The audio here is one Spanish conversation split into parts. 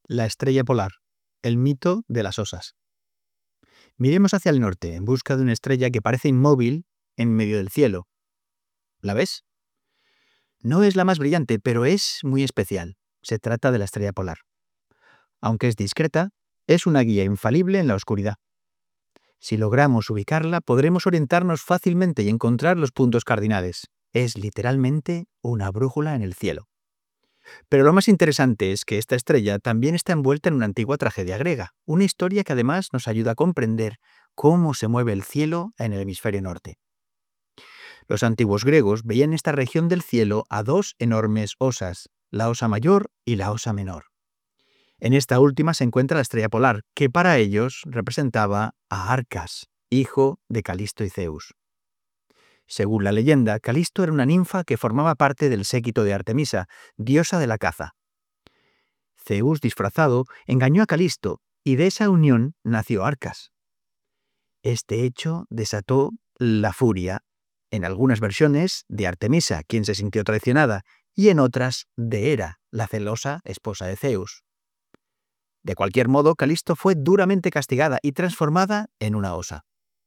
La estrella polar, el mito de las osas. Miremos hacia el norte en busca de una estrella que parece inmóvil en medio del cielo. ¿La ves? No es la más brillante, pero es muy especial. Se trata de la estrella polar. Aunque es discreta, es una guía infalible en la oscuridad. Si logramos ubicarla, podremos orientarnos fácilmente y encontrar los puntos cardinales. Es literalmente una brújula en el cielo. Pero lo más interesante es que esta estrella también está envuelta en una antigua tragedia griega, una historia que además nos ayuda a comprender cómo se mueve el cielo en el hemisferio norte. Los antiguos griegos veían en esta región del cielo a dos enormes osas, la osa mayor y la osa menor. En esta última se encuentra la estrella polar, que para ellos representaba a Arcas, hijo de Calisto y Zeus. Según la leyenda, Calisto era una ninfa que formaba parte del séquito de Artemisa, diosa de la caza. Zeus, disfrazado, engañó a Calisto, y de esa unión nació Arcas. Este hecho desató la furia, en algunas versiones, de Artemisa, quien se sintió traicionada, y en otras, de Hera, la celosa esposa de Zeus. De cualquier modo, Calisto fue duramente castigada y transformada en una osa.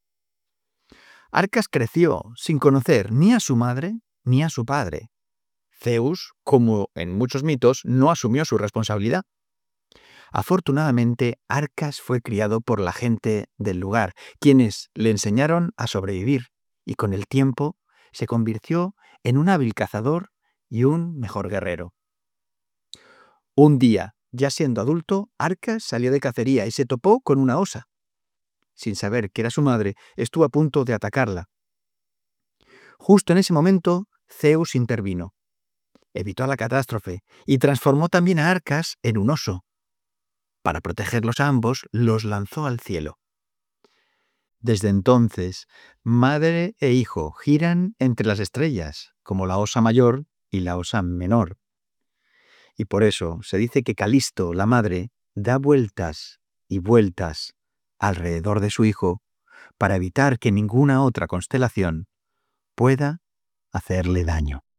Arcas creció sin conocer ni a su madre ni a su padre. Zeus, como en muchos mitos, no asumió su responsabilidad. Afortunadamente, Arcas fue criado por la gente del lugar, quienes le enseñaron a sobrevivir, y con el tiempo se convirtió en un hábil cazador y un mejor guerrero. Un día, ya siendo adulto, Arcas salió de cacería y se topó con una osa. Sin saber que era su madre, estuvo a punto de atacarla. Justo en ese momento, Zeus intervino. Evitó la catástrofe y transformó también a Arcas en un oso. Para protegerlos a ambos, los lanzó al cielo. Desde entonces, madre e hijo giran entre las estrellas, como la osa mayor y la osa menor. Y por eso se dice que Calisto, la madre, da vueltas y vueltas alrededor de su hijo para evitar que ninguna otra constelación pueda hacerle daño.